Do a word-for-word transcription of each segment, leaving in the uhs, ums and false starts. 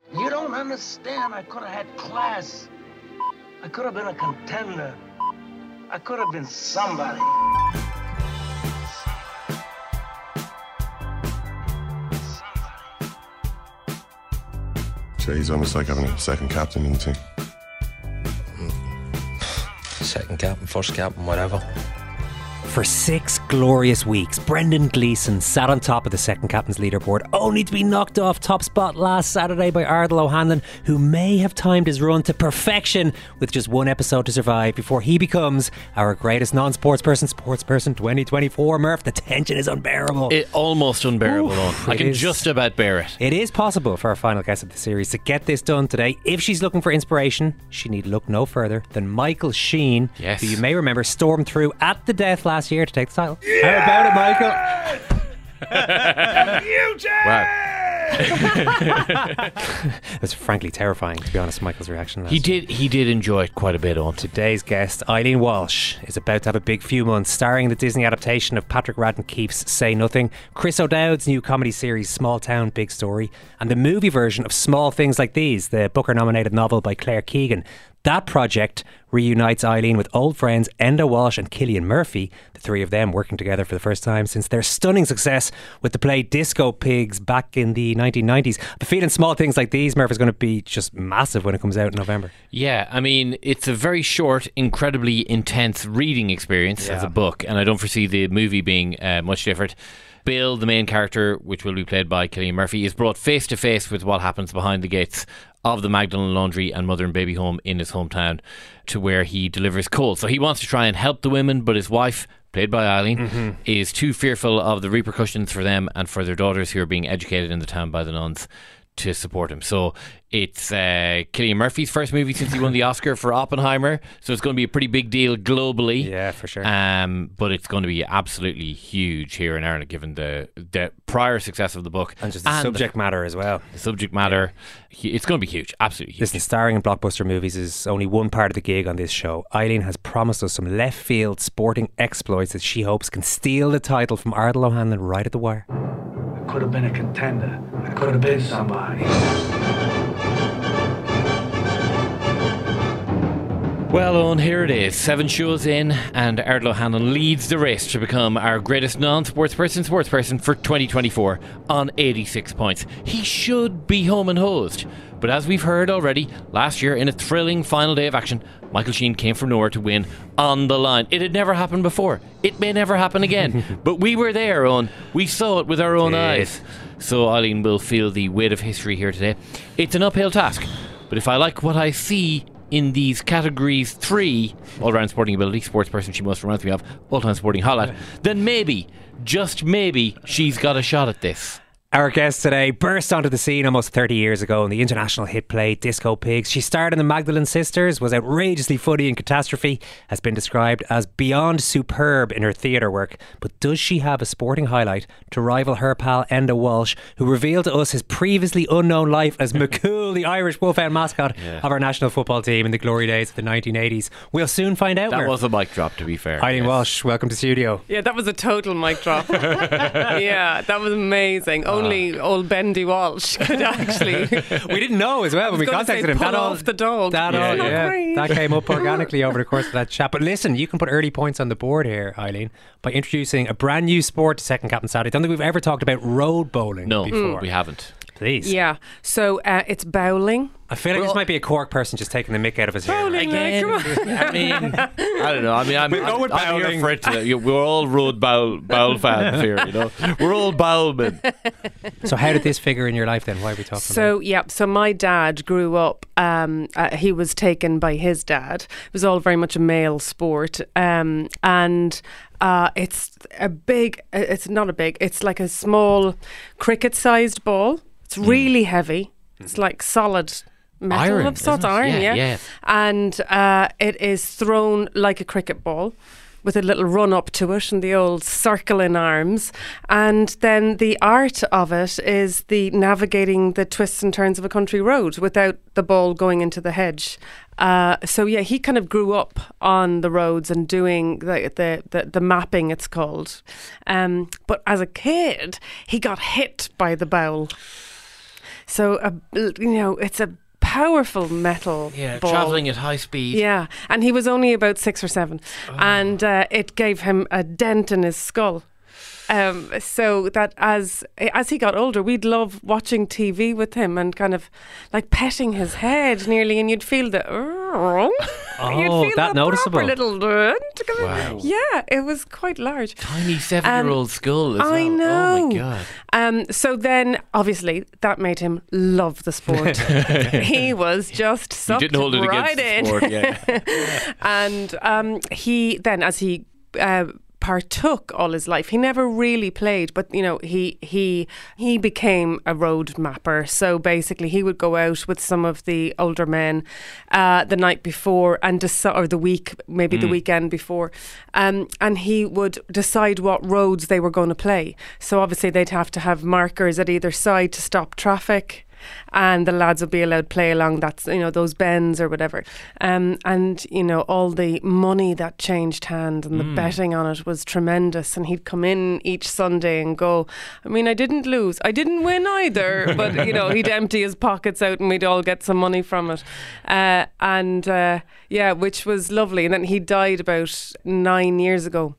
You don't understand. I could have had class. I could have been a contender. I could have been somebody. He's almost like having a second captain in the team. Second captain, first captain, whatever. For six glorious weeks, Brendan Gleeson sat on top of the second captain's leaderboard, only to be knocked off top spot last Saturday by Ardal O'Hanlon, who may have timed his run to perfection with just one episode to survive before he becomes our greatest non-sports person, sports person twenty twenty-four. Murph, the tension is unbearable. It almost unbearable. Oof, I can is, just about bear it. It is possible for our final guest of the series to get this done today. If she's looking for inspiration, she need look no further than Michael Sheen, yes. who you may remember stormed through at the death last year to take the title. Yeah! How about it, Michael? Eugene! Wow. It's frankly terrifying, to be honest, Michael's reaction last He did he did enjoy it quite a bit on. Today's guest, Eileen Walsh, is about to have a big few months, starring in the Disney adaptation of Patrick Radden Keefe's Say Nothing, Chris O'Dowd's new comedy series Small Town Big Story, and the movie version of Small Things Like These, the Booker-nominated novel by Claire Keegan. That project reunites Eileen with old friends Enda Walsh and Cillian Murphy, the three of them working together for the first time since their stunning success with the play Disco Pigs back in the nineteen nineties. The feeling Small Things Like These, Murph, is going to be just massive when it comes out in November. Yeah, I mean, it's a very short, incredibly intense reading experience yeah. as a book, and I don't foresee the movie being uh, much different. Bill, the main character, which will be played by Cillian Murphy, is brought face to face with what happens behind the gates of the Magdalen Laundry and Mother and Baby Home in his hometown, to where he delivers coal. So he wants to try and help the women, but his wife, played by Eileen, mm-hmm. is too fearful of the repercussions for them and for their daughters who are being educated in the town by the nuns to support him. So it's uh, Cillian Murphy's first movie since he won the Oscar for Oppenheimer, so it's going to be a pretty big deal globally. Yeah, for sure. Um, but it's going to be absolutely huge here in Ireland, given the, the prior success of the book and just the and subject matter as well. The subject matter, yeah. It's going to be huge, absolutely huge. Listen, starring in blockbuster movies is only one part of the gig on this show. Eileen has promised us some left field sporting exploits that she hopes can steal the title from Ardal O'Hanlon right at the wire. I could have been a contender. I could have been somebody. Well, Owen, here it is. Seven shows in, and Ardal O'Hanlon leads the race to become our greatest non-sports person sports person for twenty twenty-four on eighty-six points. He should be home and hosed. But as we've heard already, last year in a thrilling final day of action, Michael Sheen came from nowhere to win on the line. It had never happened before. It may never happen again. But we were there, Owen. We saw it with our own eyes. So Eileen will feel the weight of history here today. It's an uphill task. But if I like what I see in these categories three, all-round sporting ability, sports person she most reminds me of, all-time sporting highlight, then maybe, just maybe, she's got a shot at this. Our guest today burst onto the scene almost thirty years ago in the international hit play Disco Pigs. She starred in The Magdalen Sisters, was outrageously funny in Catastrophe, has been described as beyond superb in her theatre work. But does she have a sporting highlight to rival her pal Enda Walsh, who revealed to us his previously unknown life as McCool, the Irish Wolfhound mascot yeah. of our national football team in the glory days of the nineteen eighties? We'll soon find out. That Murph. was a mic drop, to be fair. Eileen yes. Walsh, welcome to studio. Yeah, that was a total mic drop. Yeah, that was amazing. Oh. Only old Bendy Walsh could actually. We didn't know as well when we contacted say, him. Pull that off all, the dog. That, yeah, all, yeah. yeah, that came up organically over the course of that chat. But listen, you can put early points on the board here, Eileen, by introducing a brand new sport to Second Captain Saturday. I don't think we've ever talked about road bowling no, before. Mm. we haven't. Please. Yeah, so uh, it's bowling. I feel like well, this might be a Cork person just taking the mick out of his hair. Bowling, again. Like, come on. I mean, I don't know. I mean, I'm, we'll I'm, I'm here for it today. We're all road bowl, bowl fans here, you know. We're all bowlmen. So how did this figure in your life then? Why are we talking so, about it? yeah, so my dad grew up, um, uh, he was taken by his dad. It was all very much a male sport. Um, and uh, it's a big, it's not a big, it's like a small cricket-sized ball. It's really mm. heavy. It's like solid metal iron, of sorts, iron, yeah, yeah. yeah. And uh, it is thrown like a cricket ball with a little run up to it and the old circle in arms. And then the art of it is the navigating the twists and turns of a country road without the ball going into the hedge. Uh, so yeah, he kind of grew up on the roads and doing the the, the, the mapping, it's called. Um, but as a kid, he got hit by the bowl. So, uh, you know, it's a powerful metal Yeah, ball. travelling at high speed. Yeah, and he was only about six or seven, Oh. and uh, it gave him a dent in his skull. Um, so that as as he got older, we'd love watching T V with him and kind of like petting his head nearly, and you'd feel the oh, Oh, that noticeable. little dent. Wow. Yeah, it was quite large. Tiny seven-year-old Um, skull as I well. know. Oh my god. Um, so then, obviously, that made him love the sport. He was just You sucked didn't hold it right against in. the sport, yeah. And um, he then, as he uh, partook all his life, he never really played, but you know, he he he became a road mapper. So basically, he would go out with some of the older men uh, the night before and decide, or the week, maybe the weekend before, um, and he would decide what roads they were going to play. So obviously, they'd have to have markers at either side to stop traffic. And the lads would be allowed to play along that, you know, those bends or whatever. Um, and, you know, all the money that changed hand and the betting on it was tremendous. And he'd come in each Sunday and go, I mean, I didn't lose. I didn't win either. But, you know, he'd empty his pockets out and we'd all get some money from it. Uh, and, uh, yeah, which was lovely. And then he died about nine years ago.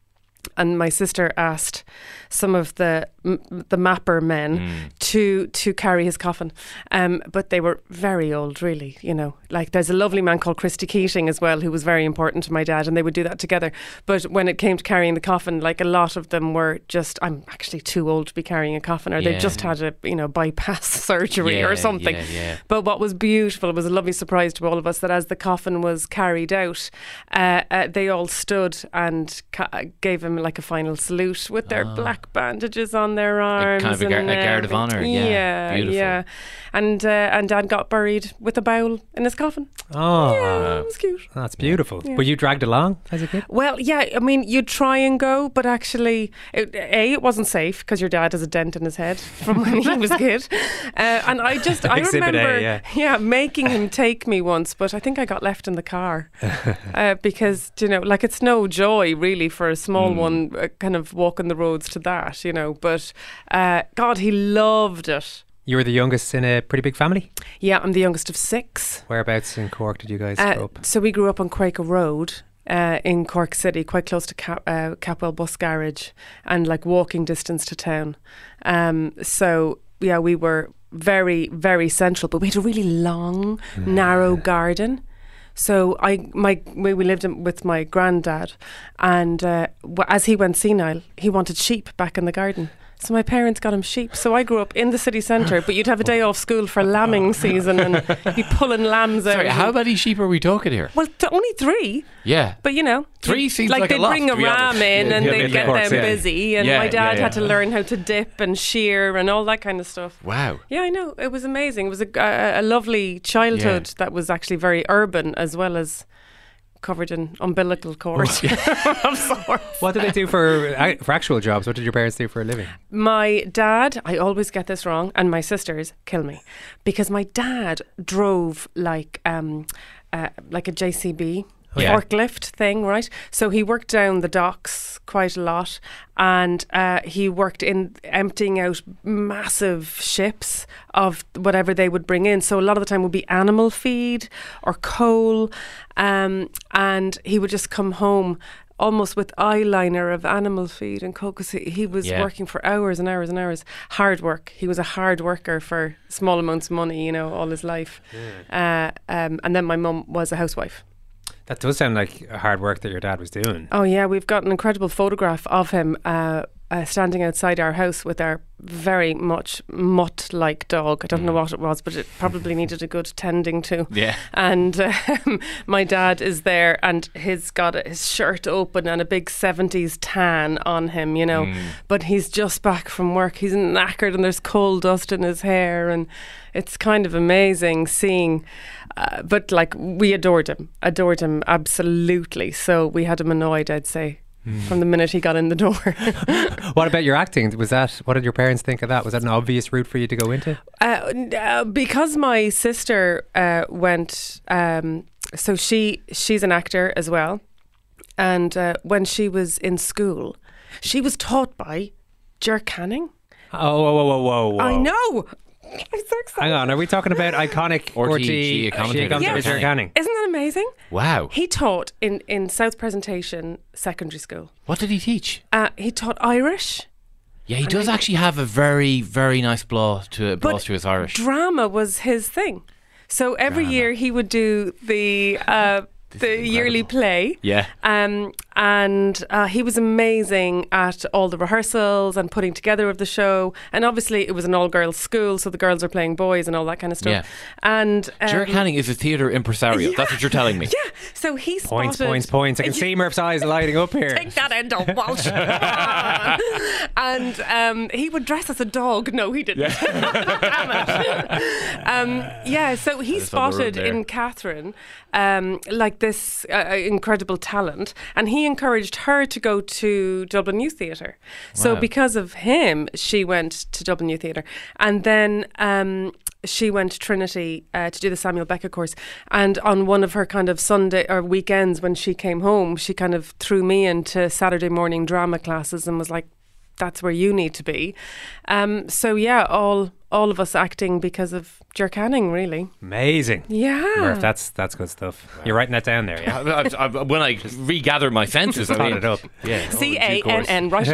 And my sister asked some of the the mapper men mm. to to carry his coffin, um, but they were very old, really. You know, like there's a lovely man called Christy Keating as well, who was very important to my dad, and they would do that together. But when it came to carrying the coffin, like a lot of them were just, I'm actually too old to be carrying a coffin, or yeah. they just had a you know bypass surgery yeah, or something. Yeah, yeah. But what was beautiful, it was a lovely surprise to all of us that as the coffin was carried out, uh, uh, they all stood and ca- gave him like a final salute with their oh. black bandages on their arms, like kind of a, gar- and, a guard of honour. Yeah, yeah, beautiful. yeah. And uh, and Dad got buried with a bowl in his coffin. Oh, yeah, it was cute. That's beautiful. Yeah. Were you dragged along as a kid? Well, yeah. I mean, you'd try and go, but actually, it, a it wasn't safe because your dad has a dent in his head from when he was a kid. Uh, and I just I Exhibit remember, A, yeah. yeah, making him take me once, but I think I got left in the car uh, because you know, like it's no joy really for a small mm. one, uh, kind of walking the roads to that, you know. But uh, God, he loved it. You were the youngest in a pretty big family? Yeah, I'm the youngest of six. Whereabouts in Cork did you guys uh, grow up? So we grew up on Quaker Road uh, in Cork City, quite close to Cap- uh, Capwell Bus Garage, and like walking distance to town. Um, so yeah, we were very, very central, but we had a really long, mm. narrow garden. So I, my, we lived with my granddad, and uh, as he went senile, he wanted sheep back in the garden. So my parents got him sheep. So I grew up in the city centre, but you'd have a day off school for lambing season and you'd be pulling lambs out. Sorry, how many sheep are we talking here? Well, th- only three. Yeah. But you know. Three seems like, like a lot. Like they'd bring a ram honest. in yeah, and yeah, they'd yeah, get course, them yeah. busy. And yeah, my dad yeah, had yeah. to learn how to dip and shear and all that kind of stuff. Wow. Yeah, I know. It was amazing. It was a, a, a lovely childhood yeah. that was actually very urban as well as covered in umbilical cords of sorts. What did they do for for actual jobs? What did your parents do for a living? My dad, I always get this wrong, and my sisters kill me because my dad drove like um uh, like a J C B oh, forklift yeah. thing, right? So he worked down the docks quite a lot, and uh, he worked in emptying out massive ships of whatever they would bring in. So a lot of the time would be animal feed or coal, um, and he would just come home almost with eyeliner of animal feed and coal because he, he was yeah. working for hours and hours and hours. Hard work. He was a hard worker for small amounts of money, you know, all his life. Yeah. Uh, um, and then my mum was a housewife. That does sound like hard work that your dad was doing. Oh yeah, we've got an incredible photograph of him uh, uh, standing outside our house with our very much mutt-like dog. I don't mm. know what it was, but it probably needed a good tending to. Yeah. And um, my dad is there, and he's got a, his shirt open and a big seventies tan on him, you know. Mm. But he's just back from work. He's knackered, and there's coal dust in his hair, and it's kind of amazing seeing. Uh, but like we adored him, adored him absolutely. So we had him annoyed, I'd say. Mm. From the minute he got in the door. What about your acting? Was that, what did your parents think of that? Was that an obvious route for you to go into? Uh, uh, because my sister uh, went, um, so she she's an actor as well, and uh, when she was in school, she was taught by Ger Canning. Oh, whoa, whoa, whoa, whoa! I know. I'm so excited. Hang on, are we talking about iconic R R T T G commentator commentator Ger Ger Canning? Isn't that amazing? Wow. He taught in, in South Presentation Secondary School. What did he teach? Uh, he taught Irish. Yeah, he does actually have a very, very nice blow to blow But to his Irish. Drama was his thing. So every Drama. year he would do the uh, the yearly play. Yeah. Um, and uh, he was amazing at all the rehearsals and putting together of the show. And obviously it was an all-girls school, so the girls are playing boys and all that kind of stuff. Yeah. And um, Ger Canning is a theatre impresario. yeah, That's what you're telling me. Yeah. So he spotted... Points, points, points. I can see Murph's eyes lighting up here. Take that end of Walsh. And um, he would dress as a dog. No, he didn't. Damn it. um, yeah, so he Just on the road spotted there. in Catherine um, like this uh, incredible talent, and he encouraged her to go to Dublin Youth Theatre. So Wow. because of him, she went to Dublin Youth Theatre, and then um, she went to Trinity uh, to do the Samuel Beckett course. And on one of her kind of Sunday or weekends when she came home, she kind of threw me into Saturday morning drama classes and was like, that's where you need to be. Um, so yeah, all all of us acting because of Ger Canning, really. Amazing. Yeah. Murph, that's that's good stuff. You're writing that down there, yeah? I, I, I, when I regather my senses, I Tot mean, it up. Yeah. C A N N, write it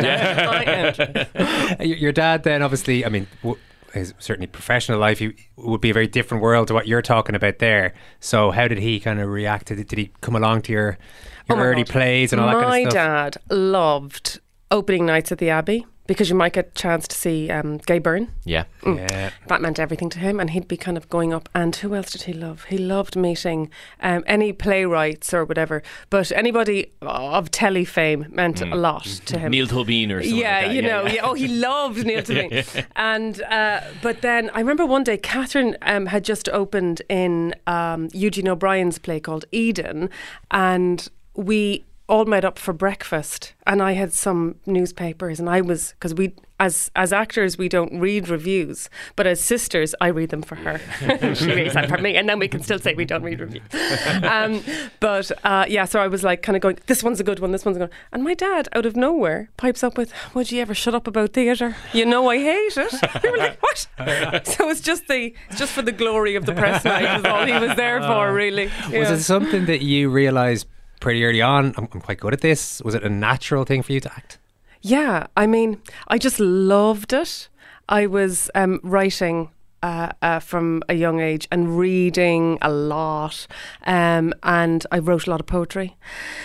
down. Your your dad then, obviously, I mean, w- his certainly professional life he, would be a very different world to what you're talking about there. So how did he kind of react to it? Did he come along to your, your Oh my early God. plays and all that My kind of stuff? dad loved opening nights at the Abbey because you might get a chance to see um, Gay Byrne. Yeah. Yeah. That meant everything to him, and he'd be kind of going up. And who else did he love? He loved meeting um, any playwrights or whatever, but anybody of telly fame meant a lot to him. Neil Tobin or something Yeah, like that. you know, yeah. Oh, he loved Neil Tobin. And uh, but then I remember one day Catherine um, had just opened in um, Eugene O'Brien's play called Eden, and we all met up for breakfast, and I had some newspapers, and I was because we as as actors we don't read reviews, but as sisters I read them for her. She reads them for me, and then we can still say we don't read reviews. Um, but uh, yeah, so I was like kind of going, this one's a good one, this one's a good one. And my dad, out of nowhere, pipes up with, "Would you ever shut up about theatre? You know I hate it." We were like, what? So it's just the it's just for the glory of the press night was all he was there for, really. Was Yeah. it something that you realised pretty early on, I'm, I'm quite good at this? Was it a natural thing for you to act? Yeah, I mean, I just loved it. I was um, writing uh, uh, from a young age and reading a lot, um, and I wrote a lot of poetry.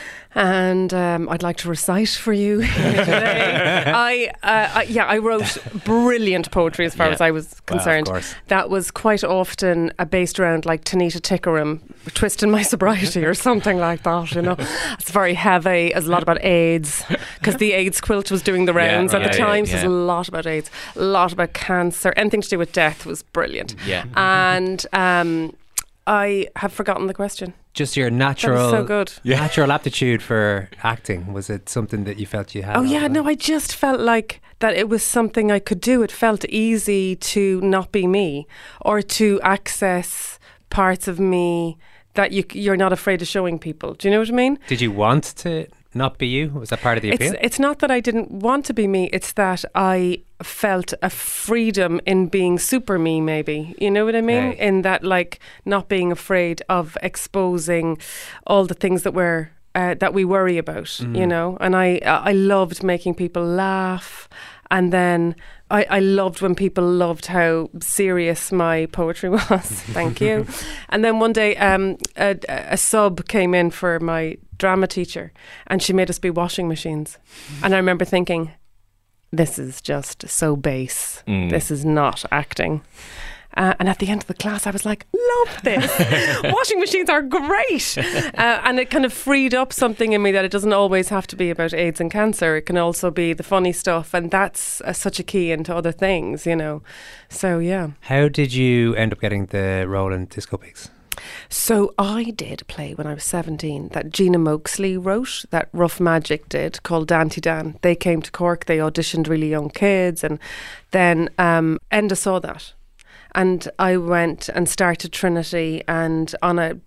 And um, I'd like to recite for you here today. I, uh, I, yeah, I wrote brilliant poetry as far Yeah. as I was concerned. course. That was quite often uh, based around like Tanita Tickerham, twisting my sobriety or something like that. You know, it's very heavy. It's a lot about AIDS because the AIDS quilt was doing the rounds Yeah, at the yeah, time. yeah, So there's yeah. a lot about AIDS, a lot about cancer, anything to do with death was brilliant. Yeah. And um, I have forgotten the question. Just your That natural, was so good. natural aptitude for acting. Was it something that you felt you had? Oh all yeah, the- no, I just felt like that it was something I could do. It felt easy to not be me, or to access parts of me that you you're not afraid of showing people. Do you know what I mean? Did you want to not be you? Was that part of the It's appeal? it's not that I didn't want to be me. It's that I felt a freedom in being super me. Maybe you know what I mean. Right. In that, like, not being afraid of exposing all the things that we're uh, that we worry about. You know, and I I loved making people laugh, and then. I, I loved when people loved how serious my poetry was. Thank you. And then one day um, a, a sub came in for my drama teacher, and she made us be washing machines. And I remember thinking, this is just so base. Mm. This is not acting. Uh, and at the end of the class, I was like, love this. Washing machines are great. Uh, and it kind of freed up something in me that it doesn't always have to be about AIDS and cancer. It can also be the funny stuff. And that's uh, such a key into other things, you know. So, yeah. How did you end up getting the role in Disco Pigs? So I did a play when I was seventeen that Gina Moaksley wrote, that Rough Magic did, called Dante Dan. They came to Cork, they auditioned really young kids, and then um, Enda saw that. And I went and started Trinity, and on a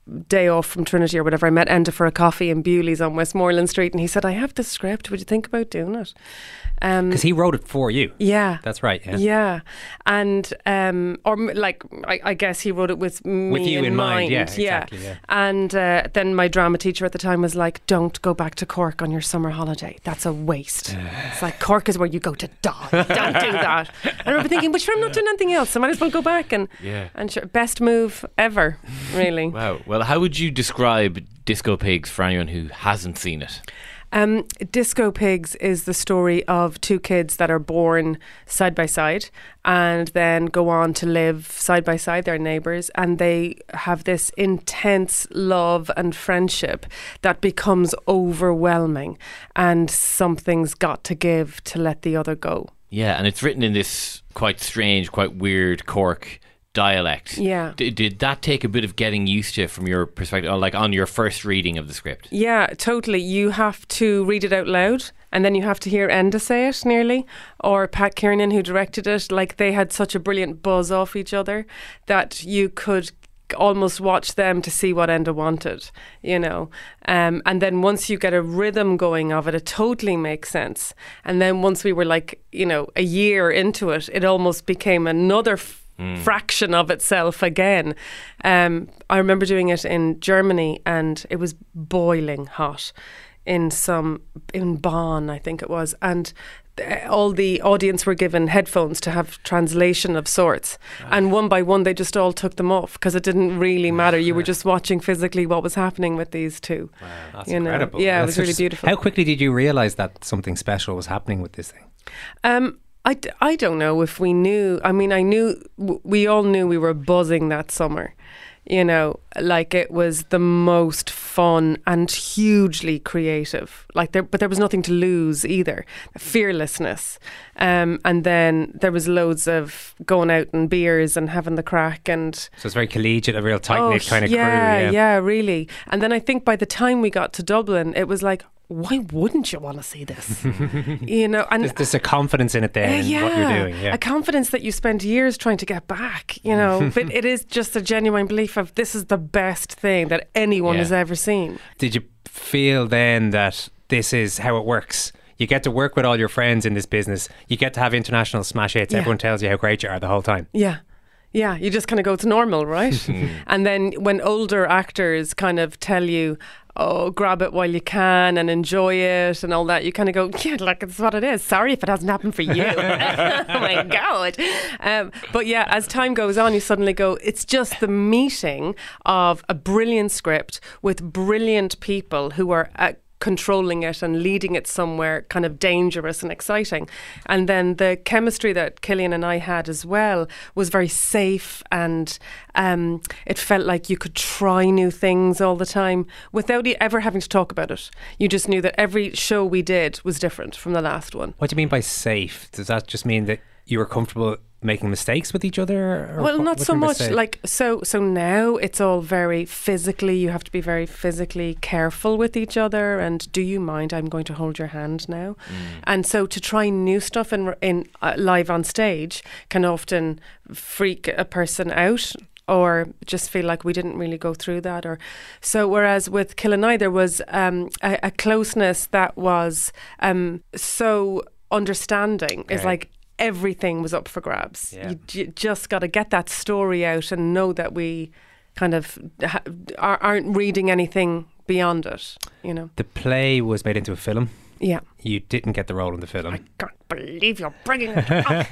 day off from Trinity or whatever, I met Enda for a coffee in Bewley's on Westmoreland Street, and he said, I have this script, would you think about doing it? Um, Because he wrote it for you. Yeah. That's right, yeah. Yeah. And, um, or m- like, I, I guess he wrote it with me With you in mind, yeah, yeah. exactly, yeah. And uh, then my drama teacher at the time was like, don't go back to Cork on your summer holiday. That's a waste. It's like, Cork is where you go to die. Don't do that. And I remember thinking, but sure, I'm not doing anything else. I might as well go back. And, Yeah. and sure, best move ever, really. Wow. Well, how would you describe Disco Pigs for anyone who hasn't seen it? Um, Disco Pigs is the story of two kids that are born side by side and then go on to live side by side, their neighbours, and they have this intense love and friendship that becomes overwhelming, and something's got to give to let the other go. Yeah, and it's written in this quite strange, quite weird Cork dialect. Yeah. D- did that take a bit of getting used to from your perspective, or like on your first reading of the script? Yeah, totally. You have to read it out loud, and then you have to hear Enda say it nearly, or Pat Kiernan, who directed it. Like, they had such a brilliant buzz off each other that you could almost watch them to see what Enda wanted, you know. Um, and then once you get a rhythm going of it, it totally makes sense. And then once we were like, you know, a year into it, it almost became another f- Mm. fraction of itself again. Um, I remember doing it in Germany, and it was boiling hot in some in Bonn, I think it was, and th- all the audience were given headphones to have translation of sorts, and one by one they just all took them off because it didn't really matter. You were just watching physically what was happening with these two. Wow, that's you know? incredible. Yeah, That's it was really just- beautiful. How quickly did you realise that something special was happening with this thing? Um, I, d- I don't know if we knew. I mean, I knew, w- we all knew we were buzzing that summer. You know, like, it was the most fun and hugely creative. Like, there, but there was nothing to lose either. Fearlessness. Um, and then there was loads of going out and beers and having the crack, and So it's very collegiate, a real tight-knit kind of Oh, yeah, crew. Yeah, yeah, really. And then I think by the time we got to Dublin, it was like, why wouldn't you want to see this? You know, and There's, there's a confidence in it there, Uh, in what you're doing. Yeah. a confidence that you spent years trying to get back, you know. But it is just a genuine belief of this is the best thing that anyone Yeah. has ever seen. Did you feel then that this is how it works? You get to work with all your friends in this business. You get to have international smash hits. Yeah. Everyone tells you how great you are the whole time. Yeah. Yeah, you just kind of go, it's normal, right? And then when older actors kind of tell you, oh, grab it while you can and enjoy it and all that, you kind of go, yeah, like, it's what it is. Sorry if it hasn't happened for you. Oh my God. Um, but yeah, as time goes on, you suddenly go, it's just the meeting of a brilliant script with brilliant people who are uh, controlling it and leading it somewhere kind of dangerous and exciting. And then the chemistry that Cillian and I had as well was very safe, and um, it felt like you could try new things all the time without e- ever having to talk about it. You just knew that every show we did was different from the last one. What do you mean by safe? Does that just mean that you were comfortable making mistakes with each other? Or Well, what- not what so do you mean by much. safe? Like so. So now it's all very physically. You have to be very physically careful with each other. And do you mind? I'm going to hold your hand now. And so to try new stuff in in uh, live on stage can often freak a person out, or just feel like we didn't really go through that. Or so. Whereas with Kill and I, there was um, a, a closeness that was um, so understanding. It's Okay. like everything was up for grabs. Yeah. You, you just got to get that story out and know that we kind of ha- are, aren't reading anything beyond it, you know. the play was made into a film. Yeah. You didn't get the role in the film. I can't believe you're bringing it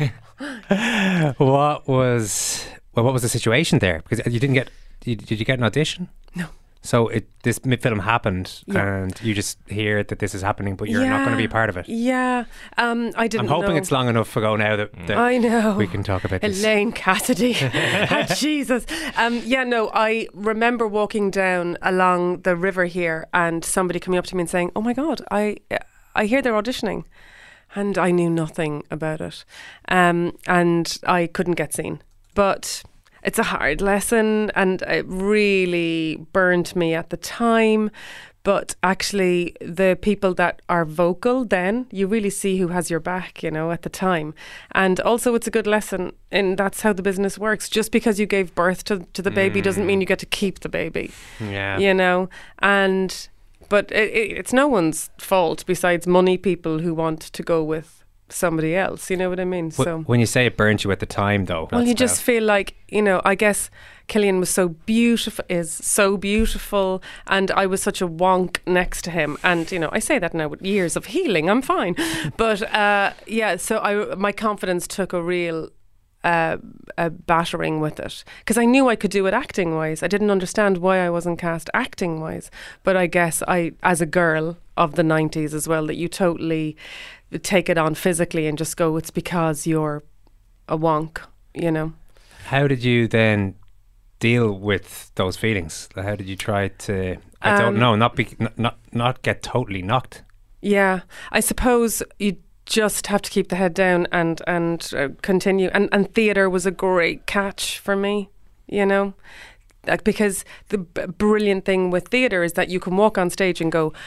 up. What was well? What was the situation there? Because you didn't get. Did did you get an audition? No. So it this mi- film happened, Yeah. and you just hear that this is happening, but you're not going to be a part of it. Yeah. Um, I didn't I'm hoping know. it's long enough ago now that, that I know. we can talk about this. Elaine Cassidy. Ah, Jesus. Um, yeah, no, I remember walking down along the river here and somebody coming up to me and saying, oh my God, I I hear they're auditioning. And I knew nothing about it. Um, and I couldn't get seen. But it's a hard lesson, and it really burned me at the time. But actually, the people that are vocal, then you really see who has your back, you know, at the time. And also, it's a good lesson in that's how the business works. Just because you gave birth to, to the baby doesn't mean you get to keep the baby. Yeah. You know, and but it, it, it's no one's fault besides money people who want to go with somebody else. You know what I mean? Wh- So when you say it burnt you at the time, though, well, that's you just tough. feel like, you know, I guess Killian was so beautiful, is so beautiful, and I was such a wonk next to him. And, you know, I say that now with years of healing, I'm fine. But, uh, yeah, so I, my confidence took a real uh, a battering with it. Because I knew I could do it acting-wise. I didn't understand why I wasn't cast acting-wise. But I guess I, as a girl of the nineties as well, that you totally take it on physically and just go, it's because you're a wonk, you know. How did you then deal with those feelings? How did you try to, I don't Um, know, not be not, not not get totally knocked? Yeah, I suppose you just have to keep the head down and and uh, continue. And and theatre was a great catch for me, you know, like, because the b- brilliant thing with theatre is that you can walk on stage and go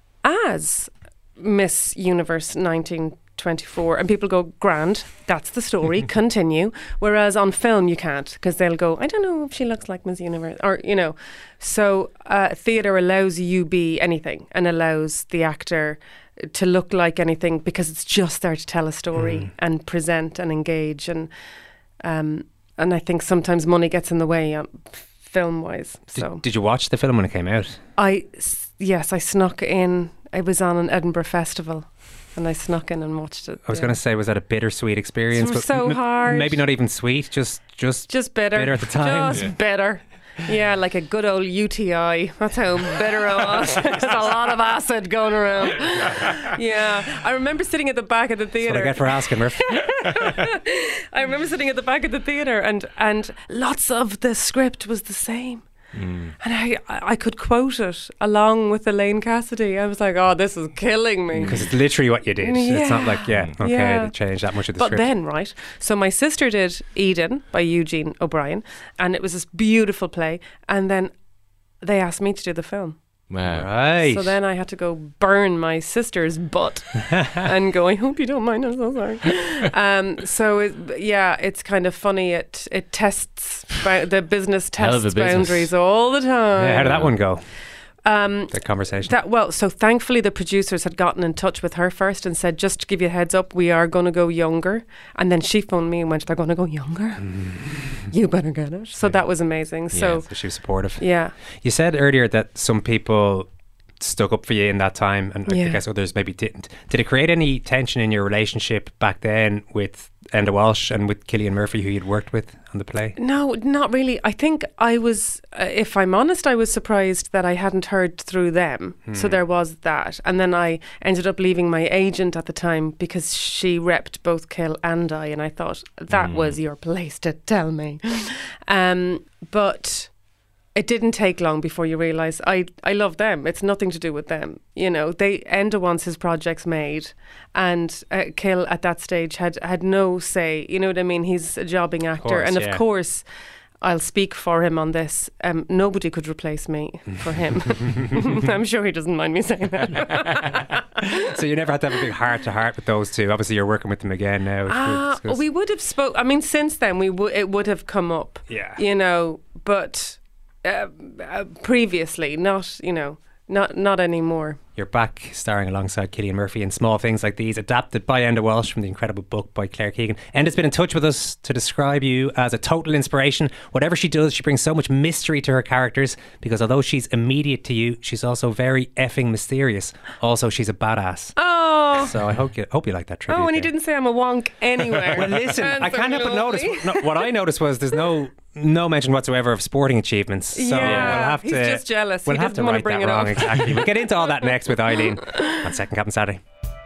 as Miss Universe nineteen twenty-four, and people go, grand, that's the story, continue. Whereas on film you can't, because they'll go, I don't know if she looks like Miss Universe, or, you know. So uh, theatre allows you be anything and allows the actor to look like anything, because it's just there to tell a story Mm. and present and engage. And um, and I think sometimes money gets in the way um, film wise. Did, So did you watch the film when it came out? I s- yes, I snuck in. It was on an Edinburgh festival, and I snuck in and watched it. I was yeah. going to say, was that a bittersweet experience? It was But so m- hard. Maybe not even sweet, just just just bitter. bitter at the time. Just Yeah. bitter. Yeah, like a good old U T I. That's how bitter I was. There's a lot of acid going around. Yeah, I remember sitting at the back of the That's what I theatre. get for asking, Murph. I remember sitting at the back of the theatre, and and lots of the script was the same. Mm. And I, I could quote it along with Elaine Cassidy. I was like, oh, this is killing me. Because it's literally what you did. It's not like, yeah, okay, Yeah. they changed that much of the But script. then, right, so my sister did Eden by Eugene O'Brien, and it was this beautiful play, and then they asked me to do the film. Wow. Right. So then I had to go burn my sister's butt and go, I hope you don't mind, I'm so sorry. Um, so, it, yeah, it's kind of funny. It it tests, bou- the business Hell of a tests business. boundaries all the time. Yeah, how did that one go? Um, The conversation. that well, so thankfully the producers had gotten in touch with her first and said, just to give you a heads up, we are going to go younger. And then she phoned me and went, they're going to go younger? You better get it. So that was amazing. So, so she was supportive. yeah. You said earlier that some people stuck up for you in that time, and I Yeah. guess others maybe didn't. Did it create any tension in your relationship back then with Enda Walsh and with Cillian Murphy, who you'd worked with on the play? No, not really. I think I was, uh, if I'm honest, I was surprised that I hadn't heard through them. So there was that. And then I ended up leaving my agent at the time because she repped both Kill and I. And I thought that was your place to tell me. Um, but it didn't take long before you realise I, I love them. It's nothing to do with them. You know, they Enda wants his projects made, and uh, Kill at that stage had, had no say. You know what I mean? He's a jobbing actor, course, and yeah. of course, I'll speak for him on this. Um, nobody could replace me for him. I'm sure he doesn't mind me saying that. So you never had to have a big heart to heart with those two. Obviously, you're working with them again now. which we'll Ah, discuss. we would have spoke. I mean, since then, we would it would have come up. Yeah. You know, but uh, uh, previously, not you know, not not anymore. You're back starring alongside Cillian Murphy in Small Things Like These, adapted by Enda Walsh from the incredible book by Claire Keegan. Enda's been in touch with us to describe you as a total inspiration. Whatever she does, she brings so much mystery to her characters, because although she's immediate to you, she's also very effing mysterious. Also, she's a badass. Oh. So I hope you hope you like that tribute. Oh, and he there. didn't say I'm a wonk anywhere. Well, listen, I That's can't so help but notice. lovely. No, what I noticed was there's no no mention whatsoever of sporting achievements. So Yeah, we'll have he's to. just jealous. We'll He have doesn't to wanna write bring that it wrong. up. Exactly. We'll get into all that next with Eileen on Second Captain Saturday.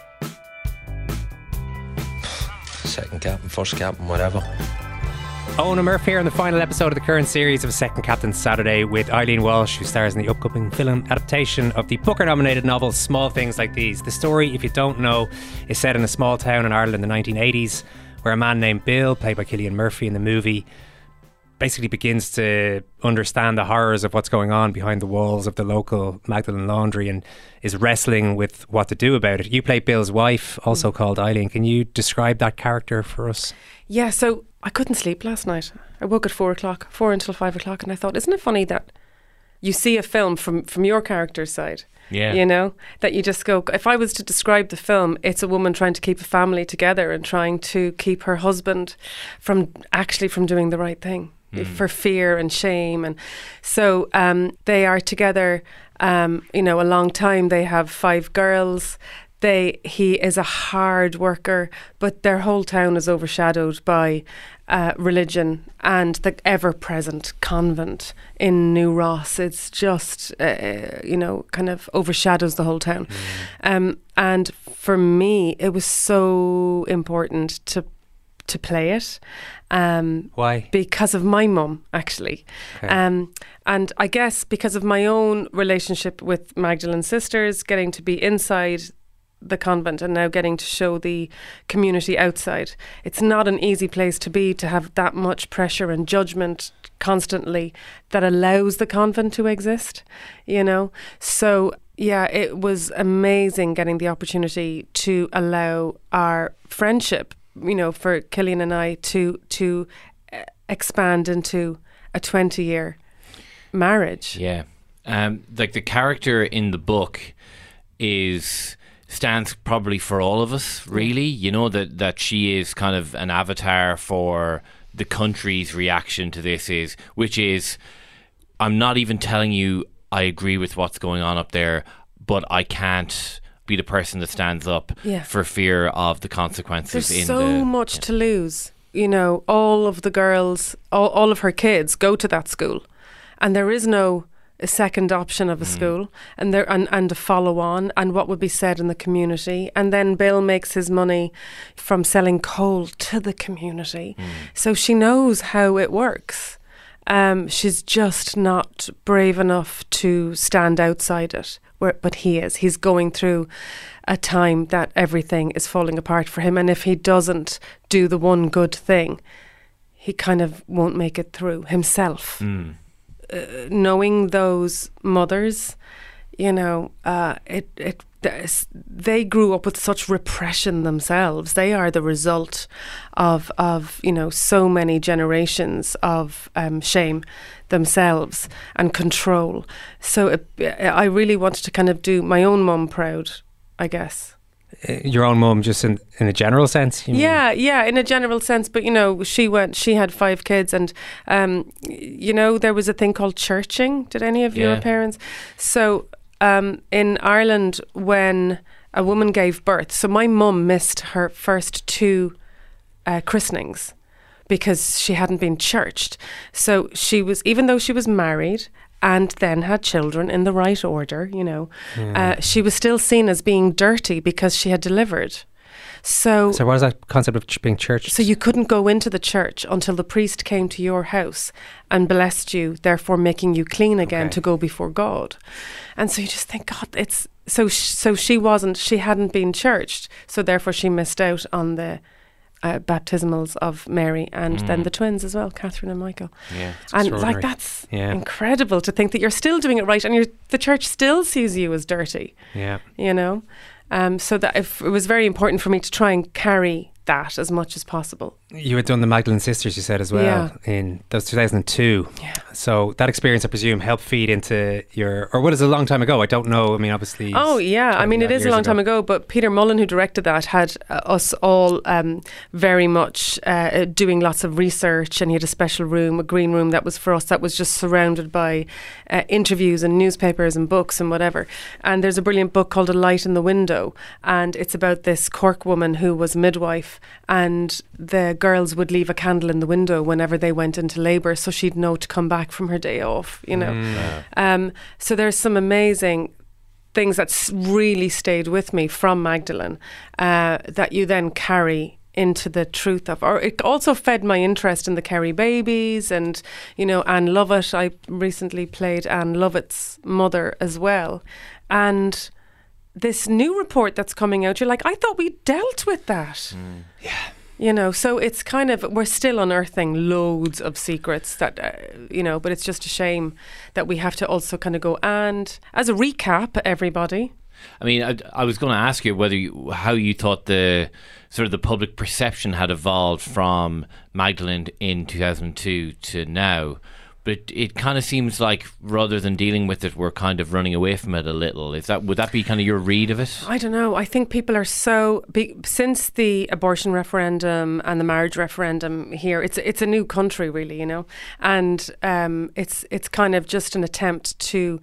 Second captain, first captain, whatever. Owen Murph here in the final episode of the current series of Second Captain Saturday with Eileen Walsh, who stars in the upcoming film adaptation of the Booker-nominated novel Small Things Like These. The story, if you don't know, is set in a small town in Ireland in the nineteen eighties, where a man named Bill, played by Cillian Murphy in the movie, basically begins to understand the horrors of what's going on behind the walls of the local Magdalen laundry and is wrestling with what to do about it. You play Bill's wife, also mm. called Eileen. Can you describe that character for us? Yeah, so I couldn't sleep last night. I woke at four o'clock, four until five o'clock, and I thought, isn't it funny that you see a film from, from your character's side? Yeah. You know, that you just go, if I was to describe the film, it's a woman trying to keep a family together and trying to keep her husband from actually from doing the right thing mm. for fear and shame. And so um, they are together, um, you know, a long time. They have five girls. They he is a hard worker, but their whole town is overshadowed by uh, religion and the ever-present convent in New Ross. It's just, uh, you know, kind of overshadows the whole town. Mm. Um, and for me, it was so important to to play it. Um, Why? Because of my mum, actually. Okay. Um, and I guess because of my own relationship with Magdalen Sisters, getting to be inside the convent and now getting to show the community outside. It's not an easy place to be, to have that much pressure and judgment constantly that allows the convent to exist, you know. So yeah, it was amazing getting the opportunity to allow our friendship, you know, for Cillian and I to to uh, expand into a twenty year marriage. Yeah. Um, like the character in the book is stands probably for all of us, really. You know, that, that she is kind of an avatar for the country's reaction to this, is which is, I'm not even telling you I agree with what's going on up there, but I can't be the person that stands up yeah. for fear of the consequences. There's in so the, much yeah. to lose. You know, all of the girls, all, all of her kids go to that school, and there is no a second option of a mm. school, and there and, and a follow on, and what would be said in the community. And then Bill makes his money from selling coal to the community. Mm. So she knows how it works. Um, she's just not brave enough to stand outside it. Where, but he is. He's going through a time that everything is falling apart for him. And if he doesn't do the one good thing, he kind of won't make it through himself. Mm. Uh, knowing those mothers, you know, uh, it it they grew up with such repression themselves. They are the result of of you know so many generations of um, shame themselves and control. So it, I really wanted to kind of do my own mum proud, I guess. Your own mum, just in, in a general sense? You yeah, mean? yeah, in a general sense. But, you know, she went, she had five kids and, um, you know, there was a thing called churching. Did any of yeah. your parents? So um, in Ireland, when a woman gave birth, so my mum missed her first two uh, christenings because she hadn't been churched. So she was, even though she was married and then had children in the right order, you know, yeah. uh, she was still seen as being dirty because she had delivered. So, so what is that concept of ch- being churched? So you couldn't go into the church until the priest came to your house and blessed you, therefore making you clean again okay. to go before God. And so you just think, God, it's so. Sh- so she wasn't. She hadn't been churched, so therefore she missed out on the Uh, baptismals of Mary and mm. then the twins as well, Catherine and Michael. Yeah, and like that's yeah. incredible to think that you're still doing it right, and you're, the church still sees you as dirty. Yeah, you know. Um, so that if, it was very important for me to try and carry that as much as possible. You had done the Magdalen Sisters, you said, as well, yeah. in that was two thousand two. Yeah. So that experience, I presume, helped feed into your, or what is a long time ago? I don't know. I mean, obviously. Oh yeah, I mean, it is a long ago. time ago. But Peter Mullen, who directed that, had uh, us all um, very much uh, doing lots of research, and he had a special room, a green room that was for us, that was just surrounded by uh, interviews and newspapers and books and whatever. And there's a brilliant book called A Light in the Window, and it's about this Cork woman who was midwife, and the girls would leave a candle in the window whenever they went into labour, so she'd know to come back from her day off, you know. Mm. Um, so there's some amazing things that's really stayed with me from Magdalen uh, that you then carry into the truth of, or it also fed my interest in the Kerry babies and, you know, Anne Lovett. I recently played Anne Lovett's mother as well. And this new report that's coming out, you're like, I thought we dealt with that. Mm. Yeah. You know, so it's kind of, we're still unearthing loads of secrets that, uh, you know, but it's just a shame that we have to also kind of go, and as a recap, everybody. I mean, I, I was going to ask you whether you, how you thought the sort of the public perception had evolved from Magdalene in two thousand two to now. But it, it kind of seems like rather than dealing with it, we're kind of running away from it a little. Is that would that be kind of your read of it? I don't know. I think people are so be, since the abortion referendum and the marriage referendum here. It's it's a new country, really, you know, and um, it's it's kind of just an attempt to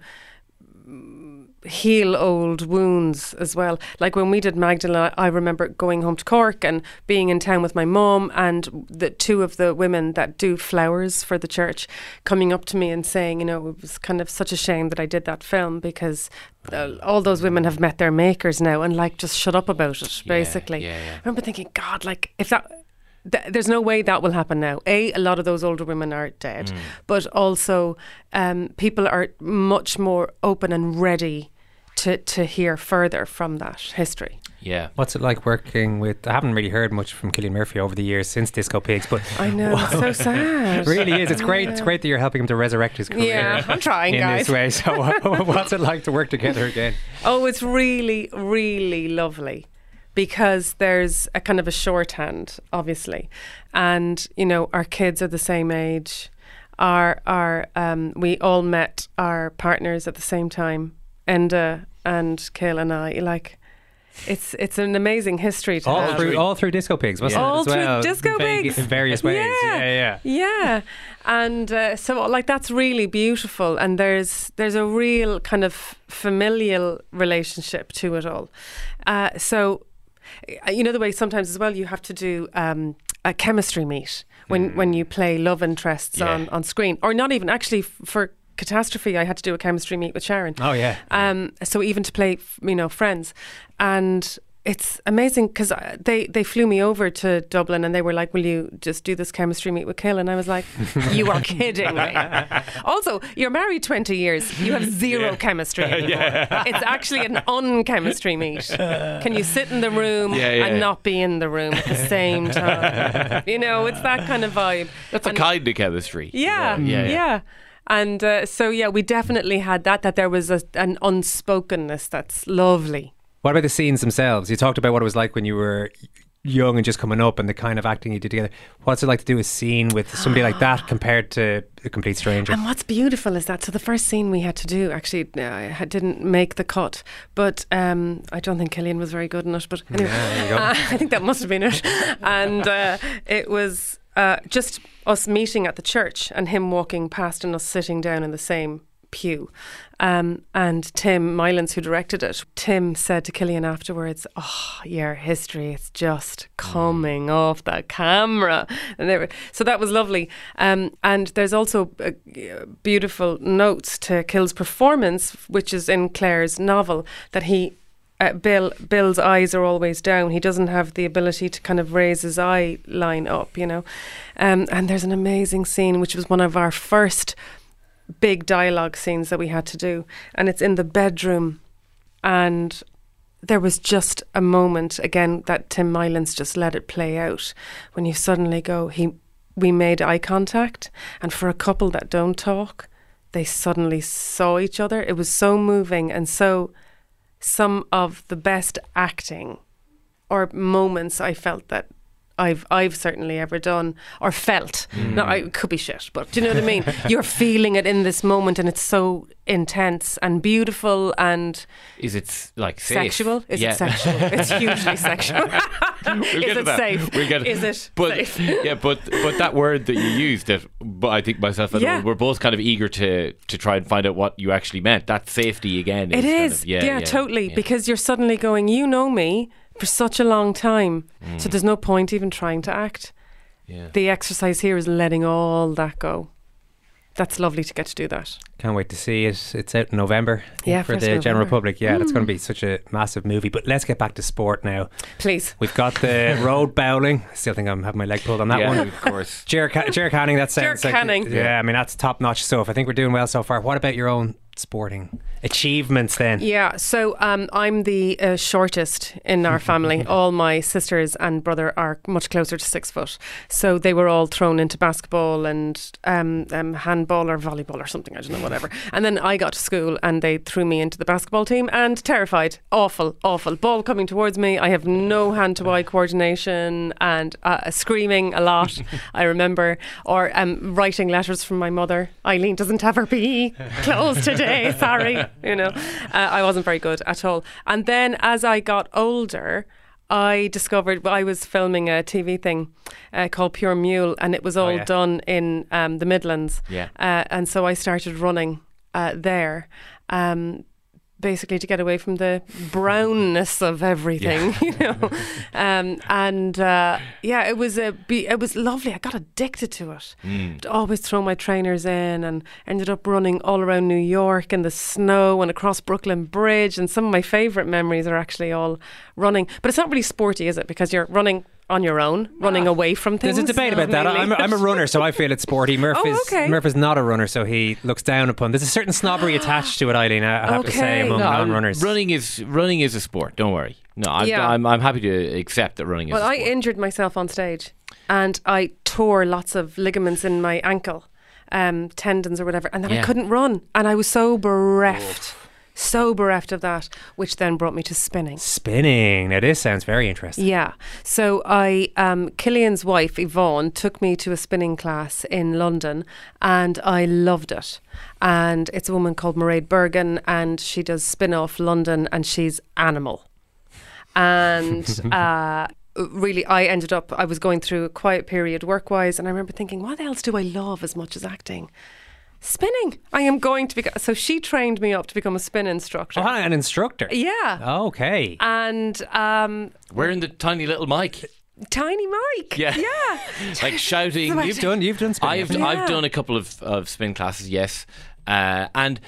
heal old wounds as well. Like when we did Magdalene, I remember going home to Cork and being in town with my mum, and the two of the women that do flowers for the church coming up to me and saying, you know, it was kind of such a shame that I did that film because uh, all those women have met their makers now, and like just shut up about it, Yeah, basically. yeah, yeah. I remember thinking, God, like if that th- there's no way that will happen now. A, a lot of those older women are dead, Mm. but also um, people are much more open and ready to, to hear further from that history. Yeah. What's it like working with? I haven't really heard much from Cillian Murphy over the years since Disco Pigs, but I know, it's so sad. it really is. It's great. It's great that you're helping him to resurrect his career. Yeah, I'm trying, in guys. this way. So, what's it like to work together again? Oh, it's really, really lovely because there's a kind of a shorthand, obviously, and you know our kids are the same age. Our our um, we all met our partners at the same time, Enda and Kayla and I. Like, it's it's an amazing history to All have. through, all through Disco Pigs, wasn't All it? as through well? Disco Vague- Pigs. in various ways. Yeah. Yeah, yeah. Yeah, and uh, so like that's really beautiful, and there's there's a real kind of familial relationship to it all. Uh, so uh, you know the way sometimes as well you have to do um, a chemistry meet when when you play love interests Yeah. on on screen, or not even actually f- for Catastrophe. I had to do a chemistry meet with Sharon. Oh yeah. Um, so even to play, f- you know, Friends, and it's amazing because they they flew me over to Dublin and they were like, "Will you just do this chemistry meet with Kayla?" And I was like, "You are kidding me." Also, you're married twenty years. You have zero Yeah. chemistry anymore. It's actually an unchemistry meet. Can you sit in the room Yeah, yeah. and not be in the room at the same time? You know, it's that kind of vibe. That's And- a kind of chemistry. yeah, Yeah. yeah. yeah. And uh, so, yeah, we definitely had that, that there was a, an unspokenness that's lovely. What about the scenes themselves? You talked about what it was like when you were young and just coming up and the kind of acting you did together. What's it like to do a scene with somebody like that compared to a complete stranger? And what's beautiful is that, so the first scene we had to do, actually, uh, I had- didn't make the cut, but um, I don't think Cillian was very good in it, but anyway, Yeah, there you go. uh, I think that must have been it. And uh, it was uh, just us meeting at the church and him walking past and us sitting down in the same pew. Um, and Tim Mylans, who directed it, Tim said to Cillian afterwards, "Oh, your history, it's just coming off the camera." And they were, so that was lovely. Um, and there's also uh, beautiful notes to Kill's performance, which is in Claire's novel, that he Uh, Bill Bill's eyes are always down. He doesn't have the ability to kind of raise his eye line up, you know. Um, and there's an amazing scene, which was one of our first big dialogue scenes that we had to do, and it's in the bedroom, and there was just a moment again that Tim Mylans just let it play out when you suddenly go, he we made eye contact, and for a couple that don't talk, they suddenly saw each other. It was so moving, and so some of the best acting or moments I felt that I've I've certainly ever done or felt. No, I it could be shit, but do you know what I mean? You're feeling it in this moment, and it's so intense and beautiful and Is it s- like safe? sexual. Is Yeah. it sexual? It's hugely sexual. We'll Is get to it that. safe? We'll get Is it but, safe? Yeah, but but that word that you used, that but I think myself and Yeah. Owen, we're both kind of eager to to try and find out what you actually meant. That safety again. It kind is. of- yeah, yeah, yeah, totally. yeah. Because you're suddenly going, you know me for such a long time. So there's no point even trying to act. Yeah. The exercise here is letting all that go. That's lovely to get to do that. Can't wait to see it. It's out in November I think, Yeah, for first the November. general public. Yeah, that's going to be such a massive movie. But let's get back to sport now. Please. We've got the road bowling. I still think I'm having my leg pulled on that yeah, one. of course. Ger Ca- Ger Canning, that sounds Ger like Canning. yeah. I mean that's top notch stuff. I think we're doing well so far. What about your own sporting achievements then? Yeah, so um, I'm the uh, shortest in our family. All my sisters and brother are much closer to six foot. So they were all thrown into basketball and um, um, handball or volleyball or something, I don't know, whatever. And then I got to school and they threw me into the basketball team and terrified. Awful, awful. Ball coming towards me. I have no hand-to-eye coordination and uh, screaming a lot, I remember. Or um, writing letters from my mother. Eileen doesn't have her P E clothes today, sorry. You know, uh, I wasn't very good at all. And then as I got older, I discovered well, I was filming a T V thing uh, called Pure Mule, and it was all oh, yeah. done in um, the Midlands. Yeah. Uh, and so I started running uh, there. Um, basically to get away from the brownness of everything, yeah. you know. Um, and uh, yeah, it was a be- it was lovely. I got addicted to it. Mm. I'd always throw my trainers in and ended up running all around New York in the snow and across Brooklyn Bridge. And some of my favourite memories are actually all running. But it's not really sporty, is it? Because you're running on your own, running away from things. There's a debate about that. I'm, I'm a runner, so I feel it's sporty. Murph, oh, is, okay. Murph is not a runner, so he looks down upon. There's a certain snobbery attached to it, Eileen, I have okay. to say, among no, non-runners. Running is running is a sport. Don't worry. No, I'm, Yeah. I'm, I'm happy to accept that running is Well, a I sport. injured myself on stage and I tore lots of ligaments in my ankle, um, tendons or whatever, and then Yeah. I couldn't run. And I was so bereft. So bereft of that, which then brought me to spinning. Spinning. Now, this sounds very interesting. Yeah. So I, um, Killian's wife, Yvonne, took me to a spinning class in London and I loved it. And it's a woman called Mairead Bergen and she does Spin Off London and she's animal. And uh, really, I ended up, I was going through a quiet period work-wise and I remember thinking, what else do I love as much as acting? Spinning. I am going to be. So she trained me up to become a spin instructor. Oh, an instructor? Yeah. Okay. And um, Wearing the tiny little mic. Tiny Mike. Yeah. Yeah. Like shouting. You've done, you've done spinning. I've haven't you? Yeah. I've done a couple of, of spin classes, yes, uh, and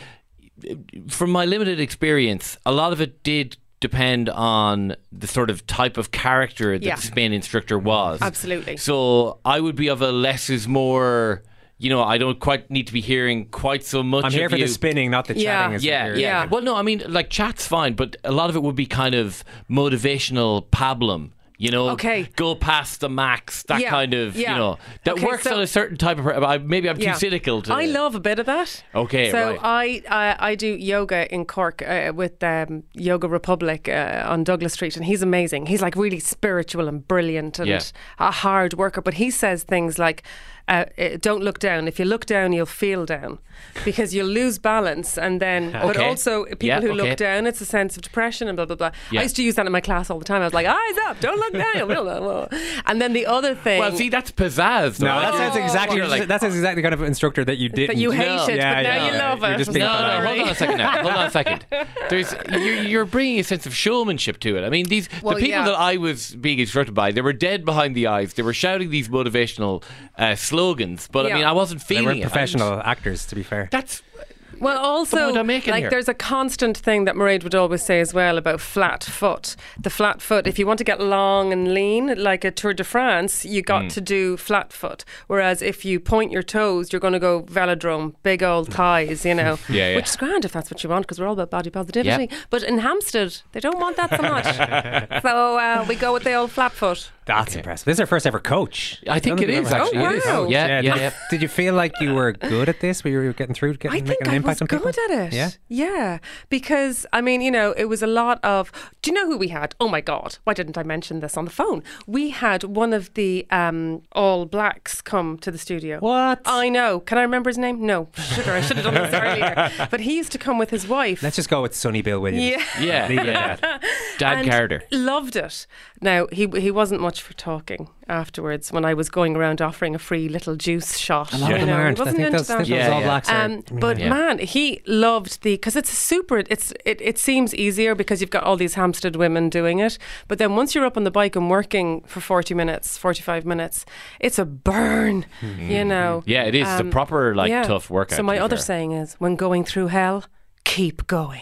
from my limited experience, a lot of it did depend on the sort of type of character that Yeah. the spin instructor was. Absolutely. So I would be of a less is more. You know, I don't quite need to be hearing quite so much. I'm here of for you. the spinning, not the Yeah. chatting. is what Yeah, you're- yeah, Yeah. Well, no, I mean, like chat's fine, but a lot of it would be kind of motivational pablum. You know, Okay. go past the max, that Yeah, kind of, yeah. you know, that Okay, works so- on a certain type of. I- Maybe I'm too Yeah. cynical to. I love a bit of that. Okay, so right. I, I I do yoga in Cork uh, with um, Yoga Republic uh, on Douglas Street, and he's amazing. He's like really spiritual and brilliant and Yeah. a hard worker. But he says things like, uh, uh, "Don't look down. If you look down, you'll feel down, because you'll lose balance." And then, but Okay. also people Yeah, who okay. look down, it's a sense of depression and blah blah blah. Yeah. I used to use that in my class all the time. I was like, "Eyes up! Don't look down." blah, blah, blah. And then the other thing. Well, see, that's pizzazz. Though. No, that Oh, sounds exactly You're like- that sounds exactly the kind of instructor that you didn't. that you No. hated, Yeah, but now yeah, you yeah. love You're it. just being No, no, polite. hold on a second now. Hold on a second. There's you're, you're bringing a sense of showmanship to it. I mean, these Well, the people yeah. that I was being instructed by, they were dead behind the eyes. They were shouting these motivational uh, slogans, but I Yeah. mean, I wasn't They feeling weren't it. professional actors, to be fair. That's Well, The also, point I'm making like, here. there's a constant thing that Mairead would always say as well about flat foot. The flat foot, if you want to get long and lean, like a Tour de France, you got Mm. to do flat foot. Whereas if you point your toes, you're going to go velodrome, big old thighs, you know. Yeah, yeah. Which is grand if that's what you want, because we're all about body positivity. Yeah. But in Hampstead, they don't want that so much. so uh, we go with the old flat foot. That's impressive. This is our first ever coach. I think don't it we've is, ever had actually. a It is. coach. Oh, yeah, yeah, did, yeah. Did you feel like you were good at this? Were you getting through, getting, I making think an I impact was on people? good at it. Yeah. Yeah. Because, I mean, you know, it was a lot of. Do you know who we had? Oh my God. Why didn't I mention this on the phone? We had one of the um, All Blacks come to the studio. What? I know. Can I remember his name? No. Sugar. I should have done this earlier. But he used to come with his wife. Let's just go with Sonny Bill Williams. Yeah. Yeah, Leave it yeah. at that. Dan And Carter. loved it. Now, he he wasn't much for talking afterwards when I was going around offering a free little juice shot. A lot of you them know, he aren't. I wasn't think into those, that. think those Yeah, All yeah. Blacks are. Um, but Yeah. man, he loved the because it's super. It's it, it seems easier because you've got all these Hampstead women doing it. But then once you're up on the bike and working for forty minutes, forty-five minutes, it's a burn. You know. Yeah, it is. It's Um, a proper, like, yeah. tough workout. So to my be other fair. saying is, when going through hell, keep going.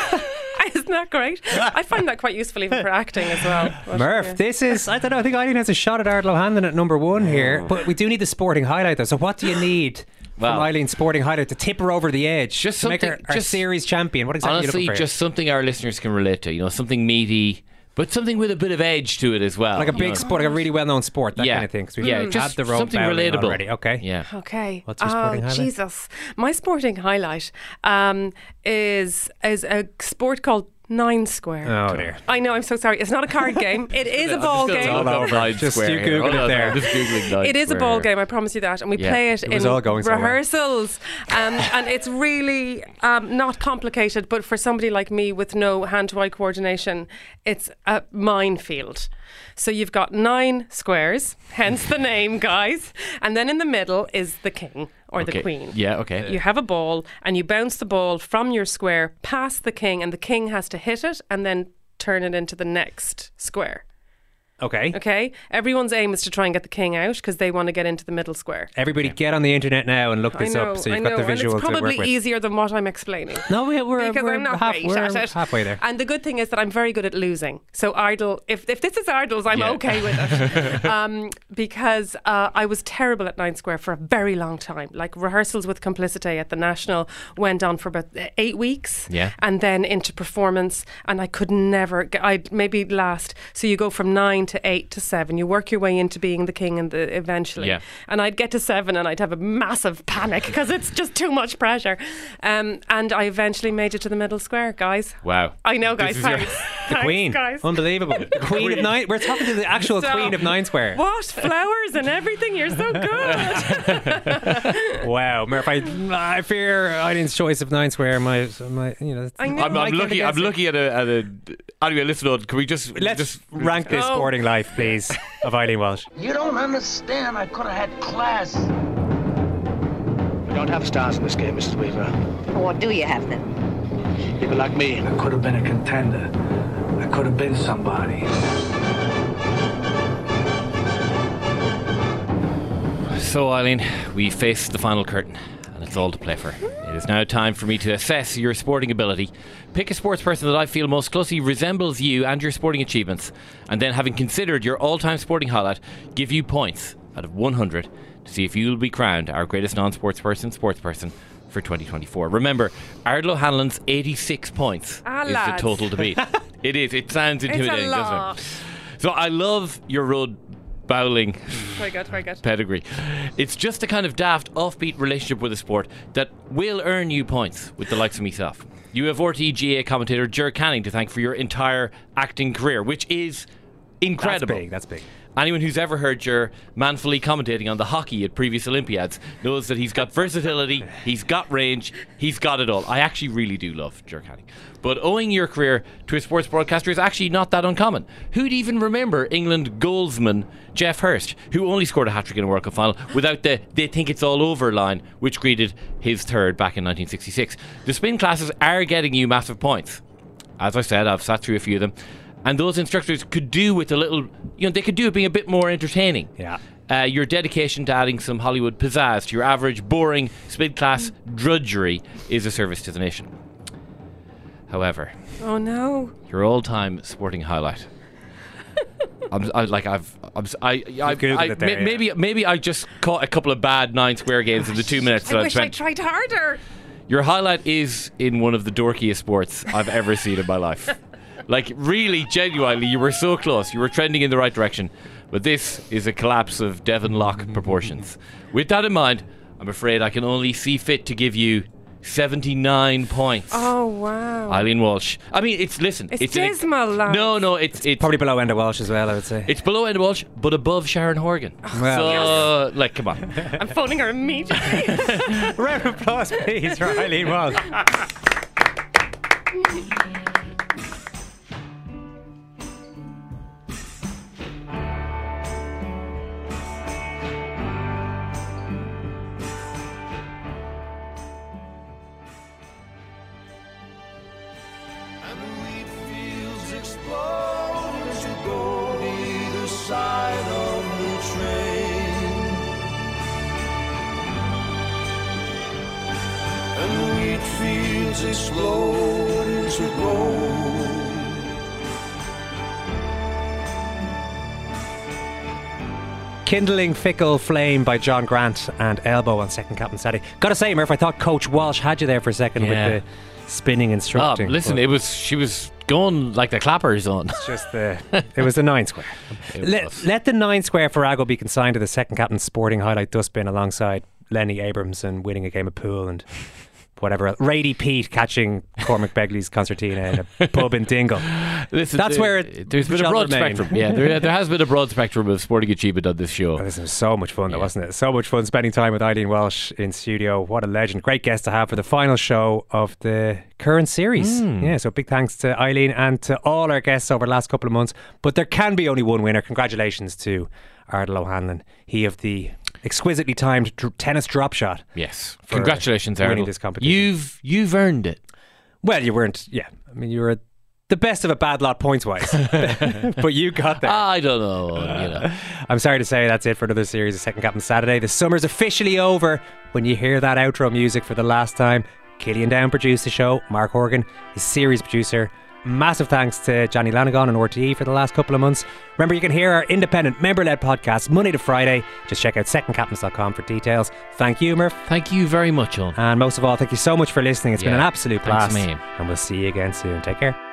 Isn't that great? I find that quite useful even for acting as well. But, Murph, yeah. this is, I don't know, I think Eileen has a shot at Ardlo Handon at number one here, but we do need the sporting highlight though. So what do you need Well, from Eileen's sporting highlight to tip her over the edge, just to make her something- our just- series champion. What exactly are you honestly, looking for? just something our listeners can relate to. You know, something meaty, but something with a bit of edge to it as well. like a you big know. sport, like a really well-known sport, that Yeah. kind of thing. 'cause we've Yeah, had just the rope something bowling relatable. already. Okay. Yeah. Okay. What's your sporting oh, highlight? Jesus. My sporting highlight um, is is a sport called Nine Square. Oh dear. I know, I'm so sorry. It's not a card game. It is a I'm ball just gonna game. look up Nine Just Square you here. Google Hold it on, there. I'm just Googling Nine It is a Square ball here. game, I promise you that. And we Yeah. play it, It in was all going so well. rehearsals. Um, and it's really um, not complicated, but for somebody like me with no hand-to-eye coordination, it's a minefield. So you've got nine squares, hence the name, guys. And then in the middle is the king or Okay. the queen. Yeah, okay. You have a ball and you bounce the ball from your square past the king, and the king has to hit it and then turn it into the next square. Okay. Okay? Everyone's aim is to try and get the king out because they want to get into the middle square. Everybody, get on the internet now and look I this know, up, so I you've know, got the and visuals it's to work probably with. easier than what I'm explaining. No, we- we're because we're I'm not half, great we're at it. halfway there. And the good thing is that I'm very good at losing. So Ardle, if if this is Ardle's, I'm Yeah. okay with it. um, because uh, I was terrible at Nine Square for a very long time. Like rehearsals with Complicité at the National went on for about eight weeks. Yeah. And then into performance, and I could never. Get, I'd maybe last. So you go from nine to eight to seven. You work your way into being the king, and the eventually. Yeah. And I'd get to seven, and I'd have a massive panic because it's just too much pressure. Um, and I eventually made it to the middle square, guys. Wow. I know, guys. This is your- Thanks. The Thanks, queen. guys. Unbelievable. The queen of nine. We're talking to the actual So- queen of Nine Square. What? Flowers and everything? You're so good. Wow. Murph, I, I fear Eileen's choice of Nine Square might, might you know. I know. I'm, I I'm get looking. I'm against it. looking at a, at a. Anyway, listen on. Can we just Let's just rank this Oh. sporting life, please, of Eileen Walsh. You don't understand. I could have had class. We don't have stars in this game, Missus Weaver. What do you have then? People like me. I could have been a contender. I could have been somebody. So, Eileen, we face the final curtain, and it's all to play for. It is now time for me to assess your sporting ability. Pick a sports person that I feel most closely resembles you and your sporting achievements, and then, having considered your all-time sporting highlight, give you points out of one hundred to see if you will be crowned our greatest non-sports person, sports person for twenty twenty-four. Remember, Ardal O'Hanlon's eighty-six points Ah, is lads. the total to beat. It is. It sounds intimidating, lot. doesn't it? So I love your road bowling Very good, very good. pedigree. It's just a kind of daft, offbeat relationship with the sport that will earn you points with the likes of myself. You have R T G A commentator Ger Canning to thank for your entire acting career, which is incredible. That's big. That's big. Anyone who's ever heard Ger manfully commentating on the hockey at previous Olympiads knows that he's got versatility, he's got range, he's got it all. I actually really do love Ger Canning. But owing your career to a sports broadcaster is actually not that uncommon. Who'd even remember England goalsman Geoff Hurst, who only scored a hat-trick in a World Cup final without the "they think it's all over" line, which greeted his third back in nineteen sixty-six. The spin classes are getting you massive points. As I said, I've sat through a few of them. And those instructors could do with a little, you know, they could do it being a bit more entertaining. Yeah. Uh, your dedication to adding some Hollywood pizzazz to your average, boring, spin class drudgery is a service to the nation. However, Oh no. your all-time sporting highlight. I'm I, like I've I'm, s- I I, Googled I- it there, ma- yeah. maybe maybe I just caught a couple of bad Nine Square games in the two minutes that I I've wish I spent. tried harder. Your highlight is in one of the dorkiest sports I've ever seen in my life. Like, really, genuinely, you were so close. You were trending in the right direction. But this is a collapse of Devon Lock proportions. With that in mind, I'm afraid I can only see fit to give you seventy-nine points. Oh wow. Eileen Walsh. I mean, it's, listen. It's an- dismal, lads. No, no, it's it's Probably below Enda Walsh as well, I would say. it's below Enda Walsh, but above Sharon Horgan. Well, So, like, come on. I'm phoning her immediately. round of applause, please, for Eileen Walsh. And the wheat fields explode as you go either side of the train. And the wheat fields explode into gold. Kindling Fickle Flame by John Grant and Elbow on Second Captain Saturday. Gotta say, Murph, I thought Coach Walsh had you there for a second Yeah. with the spinning instructing. Oh, listen, it was she was going like the clappers on. It's just the it was the nine square. It Let, was. let the nine square Farrago be consigned to the Second Captain Sporting Highlight Dustbin alongside Lenny Abrams and winning a game of pool and whatever else. Rady Pete catching Cormac Begley's concertina in a pub in Dingle. Listen, That's there- where it there's been a shall broad remain. spectrum. Yeah, there, there has been a broad spectrum of sporting achievement on this show. Oh, this was so much fun, though, Yeah. wasn't it? So much fun spending time with Eileen Welsh in studio. What a legend. Great guest to have for the final show of the current series. Hmm. Yeah, so big thanks to Eileen and to all our guests over the last couple of months. But there can be only one winner. Congratulations to Ardal O'Hanlon. He of the exquisitely timed dr- tennis drop shot. Yes, For congratulations, winning Ardal. this competition. You've you've earned it. Well, you weren't, yeah. I mean, you were the best of a bad lot points wise. But you got there. I don't know. You know. I'm sorry to say that's it for another series of Second Captain Saturday. The summer's officially over when you hear that outro music for the last time. Killian Down produced the show. Mark Horgan is series producer. Massive thanks to Johnny Lanagan and R T E for the last couple of months. Remember, you can hear our independent member-led podcast Monday to Friday. Just check out second captains dot com for details. Thank you, Murph. Thank you very much, Owen. And most of all, thank you so much for listening. It's been Yeah, an absolute thanks blast. a million. And we'll see you again soon. Take care.